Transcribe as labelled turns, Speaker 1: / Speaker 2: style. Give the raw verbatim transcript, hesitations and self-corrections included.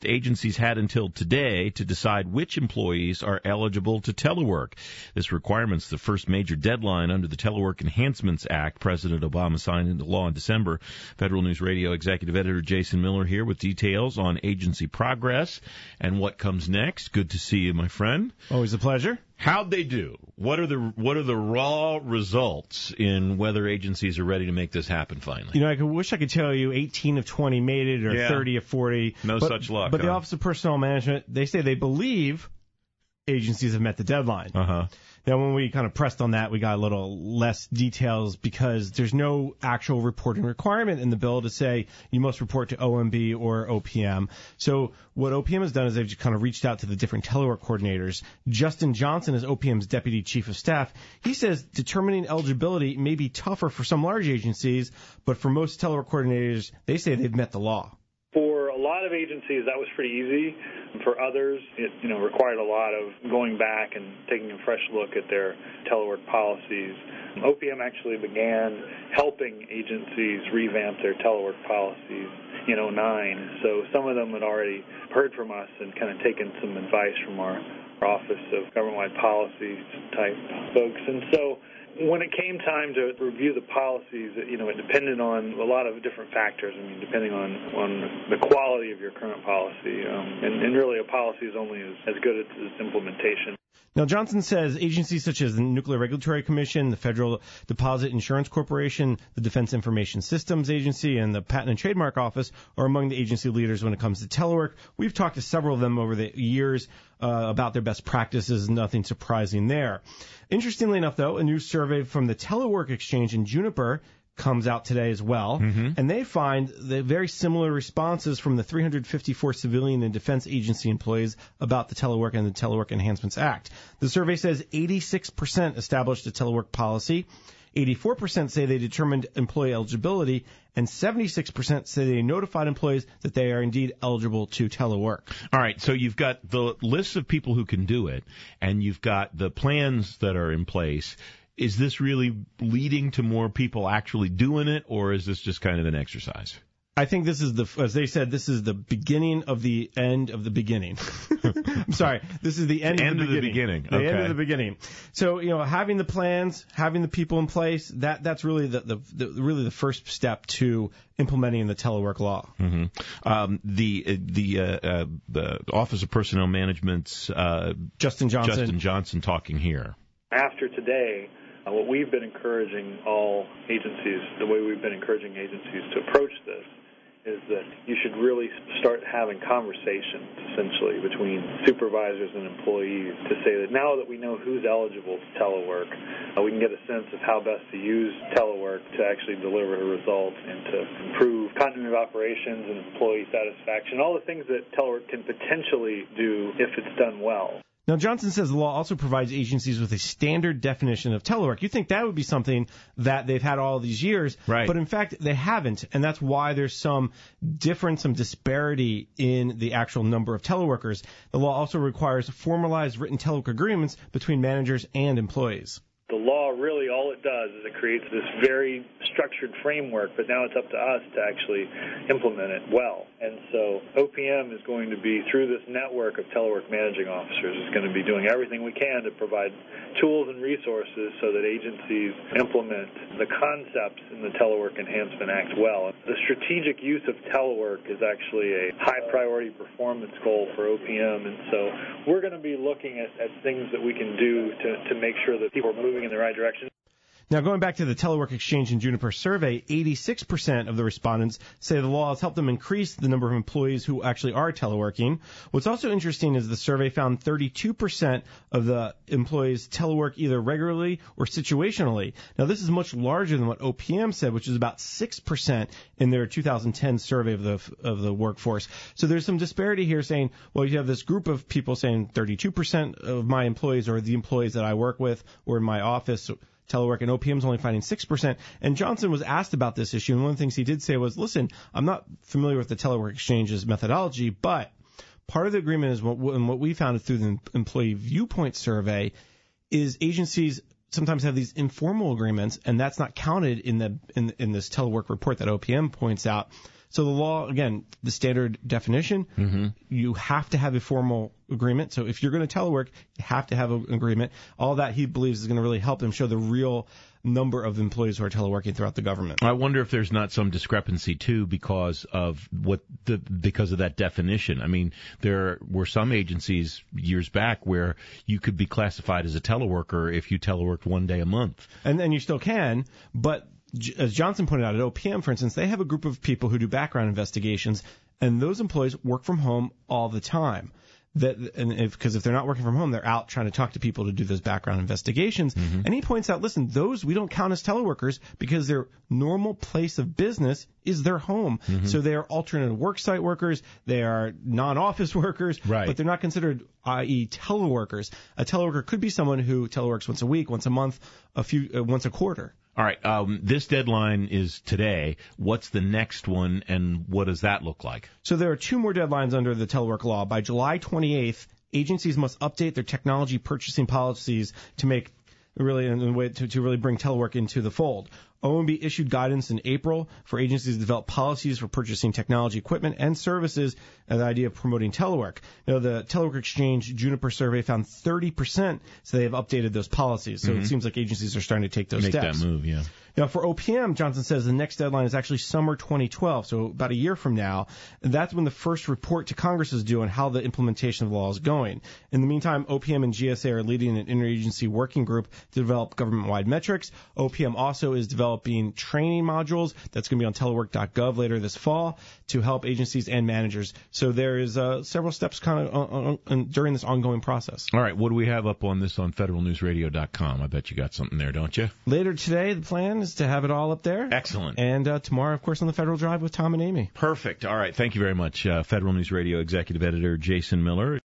Speaker 1: agencies had until today to decide which employees are eligible to telework. This requirement's the first major deadline under the Telework Enhancements Act President Obama signed into law in December. Federal News Radio Executive Editor Jason Miller here with details on agency progress and what comes next. Good to see you, my friend.
Speaker 2: Always a pleasure.
Speaker 1: How'd they do? What are the what are the raw results in whether agencies are ready to make this happen finally?
Speaker 2: You know, I could, wish I could tell you eighteen of twenty made it or
Speaker 1: yeah.
Speaker 2: thirty of forty.
Speaker 1: No
Speaker 2: but,
Speaker 1: such luck.
Speaker 2: But
Speaker 1: huh?
Speaker 2: the Office of Personnel Management, they say they believe agencies have met the deadline.
Speaker 1: Uh-huh.
Speaker 2: Now, when we kind of pressed on that, we got a little less details because there's no actual reporting requirement in the bill to say you must report to O M B or O P M. So what O P M has done is they've just kind of reached out to the different telework coordinators. Justin Johnson is O P M's Deputy Chief of Staff. He says determining eligibility may be tougher for some large agencies, but for most telework coordinators, they say they've met the law.
Speaker 3: For a lot of agencies, that was pretty easy. For others, it you know required a lot of going back and taking a fresh look at their telework policies. O P M actually began helping agencies revamp their telework policies in oh nine. So some of them had already heard from us and kind of taken some advice from our Office of Government-Wide Policies type folks. And so when it came time to review the policies, you know, it depended on a lot of different factors. I mean, depending on, on the quality of your current policy. Um, and, and really a policy is only as, as good as its implementation.
Speaker 2: Now, Johnson says agencies such as the Nuclear Regulatory Commission, the Federal Deposit Insurance Corporation, the Defense Information Systems Agency, and the Patent and Trademark Office are among the agency leaders when it comes to telework. We've talked to several of them over the years uh, about their best practices. Nothing surprising there. Interestingly enough, though, a new survey from the Telework Exchange in Juniper comes out today as well,
Speaker 1: mm-hmm.
Speaker 2: and they find the very similar responses from the three hundred fifty-four civilian and defense agency employees about the Telework and the Telework Enhancements Act. The survey says eighty-six percent established a telework policy, eighty-four percent say they determined employee eligibility, and seventy-six percent say they notified employees that they are indeed eligible to telework.
Speaker 1: All right, so you've got the list of people who can do it, and you've got the plans that are in place. Is this really leading to more people actually doing it, or is this just kind of an exercise?
Speaker 2: I think this is the, as they said, this is the beginning of the end of the beginning. I'm sorry, this is the end,
Speaker 1: end
Speaker 2: of the
Speaker 1: of
Speaker 2: beginning.
Speaker 1: The, beginning.
Speaker 2: the
Speaker 1: Okay.
Speaker 2: end of the beginning. So, you know, having the plans, having the people in place, that that's really the, the, the really the first step to implementing the telework law.
Speaker 1: Mm-hmm. Um, the the uh, uh, the Office of Personnel Management's uh,
Speaker 2: Justin Johnson.
Speaker 1: Justin Johnson talking here.
Speaker 3: After today, uh, what we've been encouraging all agencies, the way we've been encouraging agencies to approach this, is that you should really start having conversations, essentially, between supervisors and employees to say that now that we know who's eligible to telework, uh, we can get a sense of how best to use telework to actually deliver a result and to improve continuity of operations and employee satisfaction, all the things that telework can potentially do if it's done well.
Speaker 2: Now, Johnson says the law also provides agencies with a standard definition of telework. You think that would be something that they've had all these years,
Speaker 1: right?
Speaker 2: But in fact, they haven't, and that's why there's some difference, some disparity in the actual number of teleworkers. The law also requires formalized written telework agreements between managers and employees.
Speaker 3: The law really, all it does is it creates this very structured framework, but now it's up to us to actually implement it well. And so O P M is going to be, through this network of telework managing officers, is going to be doing everything we can to provide tools and resources so that agencies implement the concepts in the Telework Enhancement Act well. The strategic use of telework is actually a high-priority performance goal for O P M, and so we're going to be looking at, at things that we can do to, to make sure that people are moving in the right direction.
Speaker 2: Now, going back to the Telework Exchange and Juniper survey, eighty-six percent of the respondents say the law has helped them increase the number of employees who actually are teleworking. What's also interesting is the survey found thirty-two percent of the employees telework either regularly or situationally. Now, this is much larger than what O P M said, which is about six percent in their two thousand ten survey of the of the workforce. So there's some disparity here saying, well, you have this group of people saying thirty-two percent of my employees are the employees that I work with or in my office telework, and O P M's only finding six percent. And Johnson was asked about this issue, and one of the things he did say was, listen, I'm not familiar with the Telework Exchange's methodology, but part of the agreement is what, and what we found through the employee viewpoint survey is agencies sometimes have these informal agreements, and that's not counted in the in, in this telework report that O P M points out. So the law, again, the standard definition,
Speaker 1: Mm-hmm.
Speaker 2: you have to have a formal agreement. So if you're going to telework, you have to have an agreement. All that he believes is going to really help him show the real number of employees who are teleworking throughout the government.
Speaker 1: I wonder if there's not some discrepancy too because of what the because of that definition. I mean, there were some agencies years back where you could be classified as a teleworker if you teleworked one day a month.
Speaker 2: And then you still can, but J- as Johnson pointed out, at O P M, for instance, they have a group of people who do background investigations, and those employees work from home all the time. That and if because if they're not working from home, they're out trying to talk to people to do those background investigations. Mm-hmm. And he points out, listen, those we don't count as teleworkers because their normal place of business is their home. Mm-hmm. So they are alternate worksite workers, they are non-office workers,
Speaker 1: right.
Speaker 2: But they're not considered, that is, teleworkers. A teleworker could be someone who teleworks once a week, once a month, a few, uh, once a quarter.
Speaker 1: All right. Um, this deadline is today. What's the next one, and what does that look like?
Speaker 2: So there are two more deadlines under the telework law. By July twenty-eighth, agencies must update their technology purchasing policies to make really in a way to, to really bring telework into the fold. O M B issued guidance in April for agencies to develop policies for purchasing technology equipment and services, and the idea of promoting telework. Now, the telework exchange Juniper survey found thirty percent, so they have updated those policies. So mm-hmm. It seems like agencies are starting to take those
Speaker 1: Make
Speaker 2: steps.
Speaker 1: Make that move, yeah.
Speaker 2: Now, for O P M, Johnson says the next deadline is actually summer twenty twelve, so about a year from now. And that's when the first report to Congress is due on how the implementation of the law is going. In the meantime, O P M and G S A are leading an interagency working group to develop government-wide metrics. O P M also is developing training modules that's going to be on telework dot gov later this fall to help agencies and managers. So there is uh, several steps kind of on, on, during this ongoing process.
Speaker 1: All right, what do we have up on this on federal news radio dot com? I bet you got something there, don't you?
Speaker 2: Later today, the plan is to have it all up there.
Speaker 1: Excellent.
Speaker 2: And uh, tomorrow, of course, on the Federal Drive with Tom and Amy.
Speaker 1: Perfect. All right, thank you very much, uh, Federal News Radio Executive Editor Jason Miller.